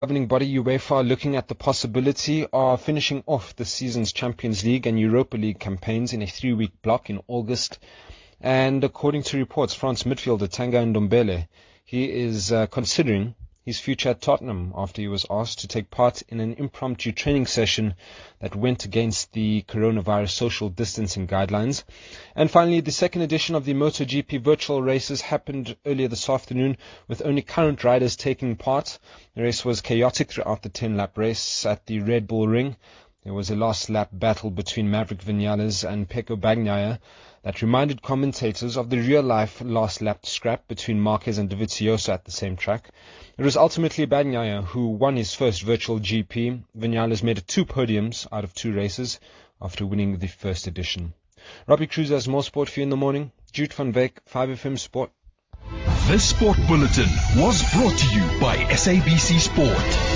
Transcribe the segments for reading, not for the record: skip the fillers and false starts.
Governing body UEFA looking at the possibility of finishing off the season's Champions League and Europa League campaigns in a 3-week block in August. And according to reports, France midfielder Tanguy Ndombele, he is considering his future at Tottenham after he was asked to take part in an impromptu training session that went against the coronavirus social distancing guidelines. And finally, the second edition of the MotoGP virtual races happened earlier this afternoon with only current riders taking part. The race was chaotic throughout the 10-lap race at the Red Bull Ring. There was a last lap battle between Maverick Vinales and Pecco Bagnaia that reminded commentators of the real-life last lap scrap between Marquez and Dovizioso at the same track. It was ultimately Bagnaia who won his first virtual GP. Vinales made it 2 podiums out of 2 races after winning the first edition. Robbie Cruz has more sport for you in the morning. Jude van Wyk, 5FM Sport. This sport bulletin was brought to you by SABC Sport.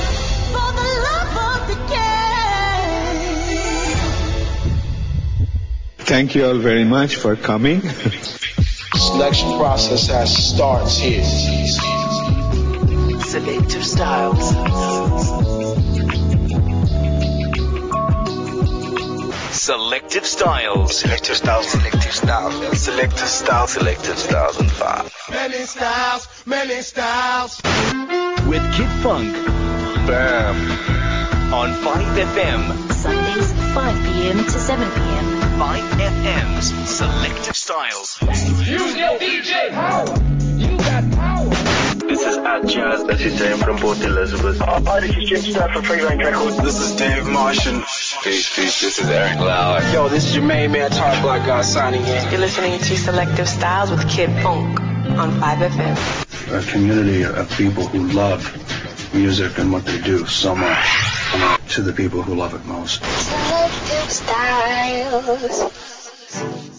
Thank you all very much for coming. Selection process starts here. Selective Styles. Selective Styles. Selective styles. Selective styles. Selective Styles. Selective Styles and 5. Many styles. Many styles. With Kid Funk. Bam. On 5FM. Sundays 5 p.m. to 7 p.m. 5FM's Selective Styles. Use your DJ power. You got power. This is Jazz. This is James from Port Elizabeth. Hi, this is Jim Star from Freeline Records. This is Dave Martian. Peace. This is Eric Lauer. Yo, this is your main man, Top Black Guy, signing in. You're listening to Selective Styles with Kid Funk on 5FM. A community of people who love music and what they do so much. To the people who love it most. Selective Styles.